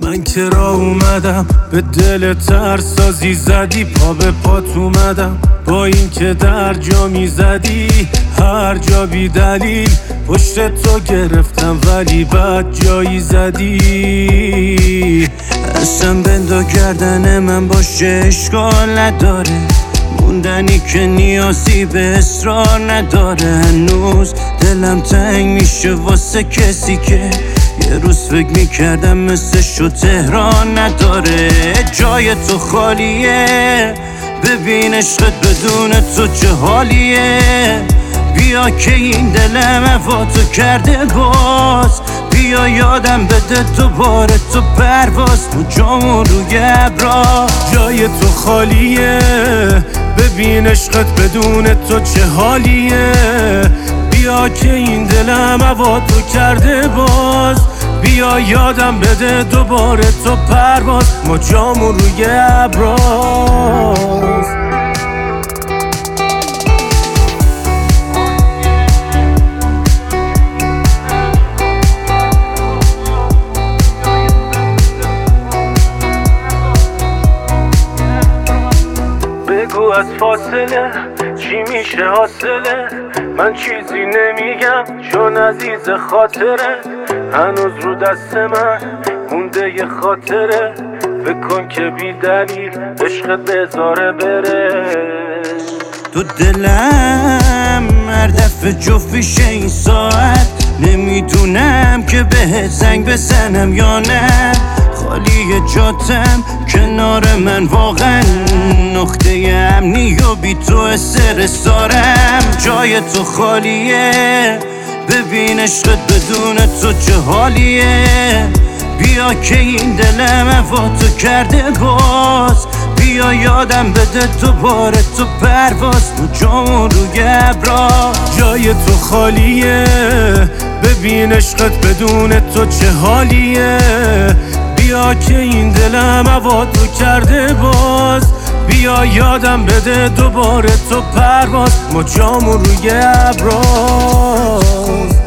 من که را اومدم به دل ترسازی زدی، پا به پات اومدم با این که در جا میزدی هر جا بی دلیل پشت تو گرفتم ولی بد جایی زدی. اصلا بندا کردن من باشه اشکال نداره، موندنی که نیازی به اصرار نداره. هنوز دلم تنگ میشه واسه کسی که یه روز فکر میکردم مثل شو تهران نداره. جای تو خالیه، ببین عشقت بدون تو چه حالیه. بیا که این دلم هواتو کرده باز، بیا یادم بده دوباره تو پرواز تو جامون روی ابرا. جای تو خالیه، ببین عشقت بدون تو چه حالیه. بیا که این دلم هواتو کرده باز، بیا یادم بده دوباره تو پرواز ما جامون روی ابراز. بگو از فاصله چی میشه حاصله، من چیزی نمیگم چون عزیز خاطره. هنوز رو دست من مونده یه خاطره، فکر کن که بی دلیل عشقت بذاره بره. تو دلم هر دفعه جفت میشه این ساعت، نمیدونم که بهت زنگ بزنم یا نه. خالی جاتم کنار من واقعا نقطه امنی و بی تو استرسارم. جای تو خالیه، ببین عشقت بدون تو چه حالیه. بیا که این دلم هواتو کرده باز، بیا یادم بده دوباره تو پرواز تو جامون روی ابرا. جای تو خالیه، ببین عشقت بدون تو چه حالیه. بیا که این دلم هواتو کرده باز، بیا یادم بده دوباره تو پرواز ما جامون روی ابراز.